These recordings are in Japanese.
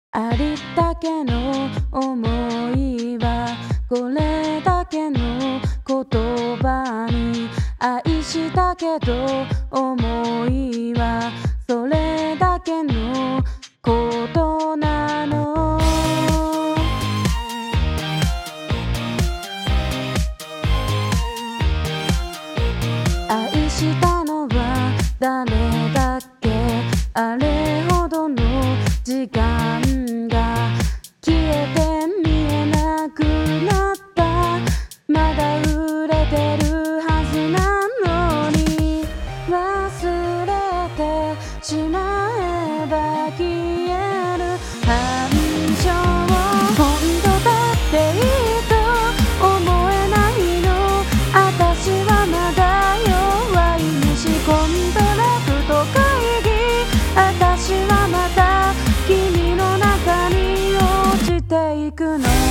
ありったけの思いはこれだけの言葉に愛したけど思いはそれだけのことなの。愛したのは誰だっけ。あれほどの時間が消えて見えなくなった。まだ売れてるはずなのに忘れてしまえば消える感情。本当だっていいと思えないの。私はまだ弱い虫コントラクト会議。私はまた君の中に落ちていくの。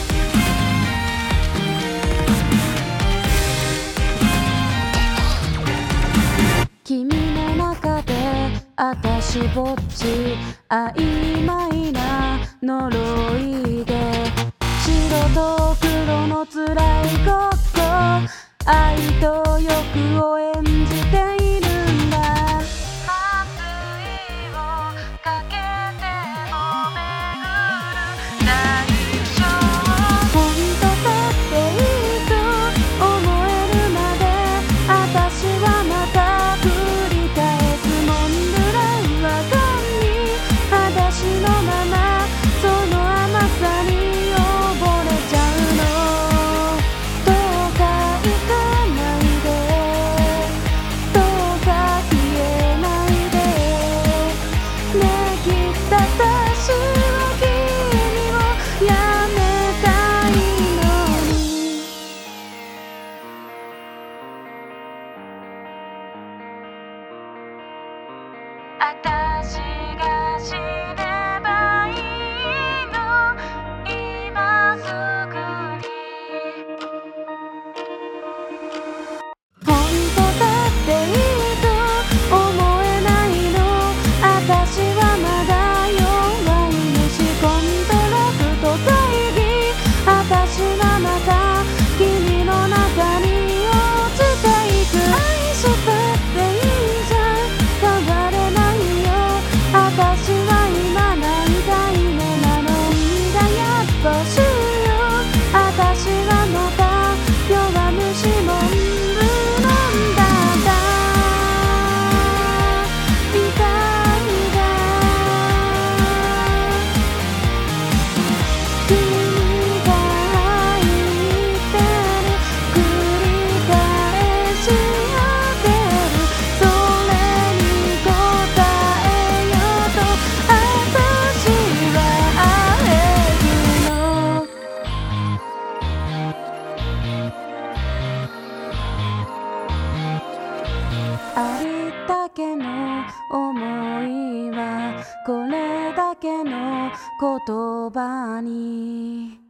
君の中で私ぼっち曖昧な呪いで白と黒の辛いごっこ愛と欲を演じているんだ。麻酔をかけても巡る大丈夫。本当だっていいと思えるまで私はまた繰り返すモンブランはガンに裸足のままその甘さに溺れちゃうの。どうか行かないでどうか消えないでねえきっと私は君をやめたいのに。私が死ねばいいの今すぐに。本当だっていいと思えないの。私はまだ弱い虫コントラクト会議。私はまた君の中に落ちていく。愛したっていいじゃん変われないよ。私は今何回目なのんだやっと終了。私はまた弱虫モンブランだったみたいだ。君が入ってる繰り返し当てるそれに応えようと私はあえるの。ありったけの思いはこれだけの言葉に